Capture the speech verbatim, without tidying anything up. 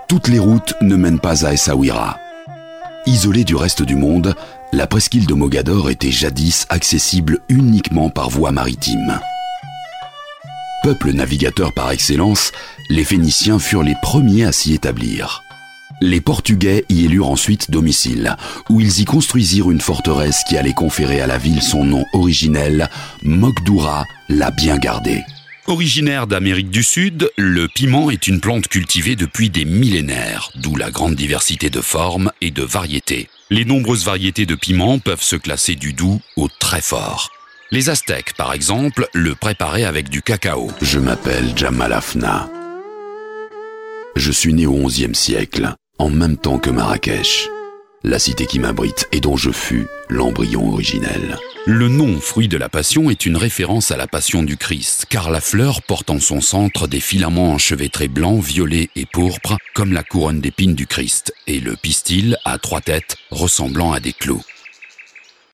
Toutes les routes ne mènent pas à Essaouira. Isolée du reste du monde, la presqu'île de Mogador était jadis accessible uniquement par voie maritime. Peuple navigateur par excellence, les Phéniciens furent les premiers à s'y établir. Les Portugais y élurent ensuite domicile, où ils y construisirent une forteresse qui allait conférer à la ville son nom originel, Mokdoura, la bien gardée. Originaire d'Amérique du Sud, le piment est une plante cultivée depuis des millénaires, d'où la grande diversité de formes et de variétés. Les nombreuses variétés de piment peuvent se classer du doux au très fort. Les Aztèques, par exemple, le préparaient avec du cacao. Je m'appelle Jamal Afna. Je suis né au onzième siècle, en même temps que Marrakech, la cité qui m'abrite et dont je fus l'embryon originel. Le nom fruit de la passion est une référence à la passion du Christ, car la fleur porte en son centre des filaments enchevêtrés blancs, violets et pourpres, comme la couronne d'épines du Christ, et le pistil a trois têtes ressemblant à des clous.